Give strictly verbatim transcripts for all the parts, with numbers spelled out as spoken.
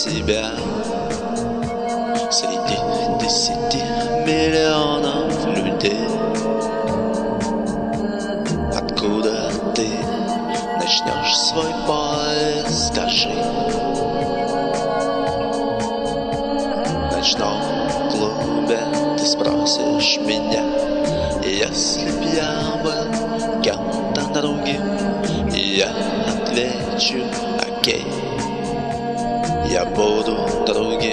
себя среди десяти миллионов людей. Откуда ты начнешь свой поиск, скажи? В ночном клубе ты спросишь меня, если б я был кем-то другим, я отвечу: окей, я буду другим.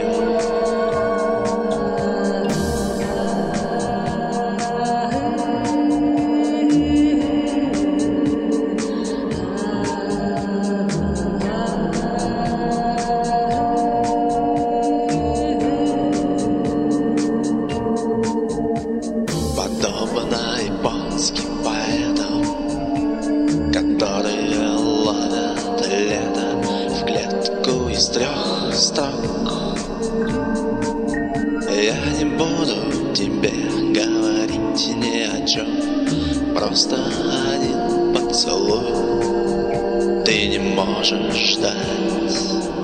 Подобно японским поэтам, которые ловят лето в клетку из трех строк, я не буду тебе говорить ни о чем, просто один поцелуй ты не можешь ждать.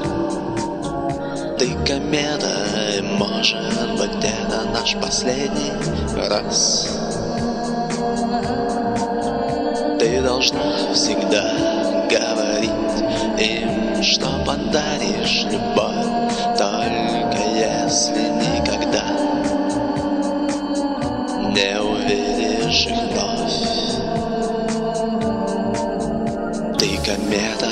Ты комета, и может быть это наш последний раз. Ты должна всегда говорить им, что подаришь любовь, только если никогда не увидишь их вновь. Ты комета,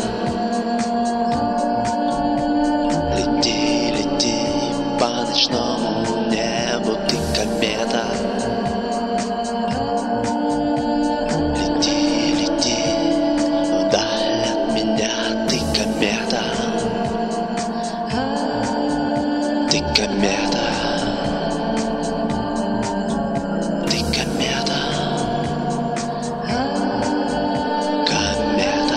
лети, лети по ночному небу, ты комета. Лети, лети вдаль от меня, ты комета. Ты комета. Ты комета. Комета.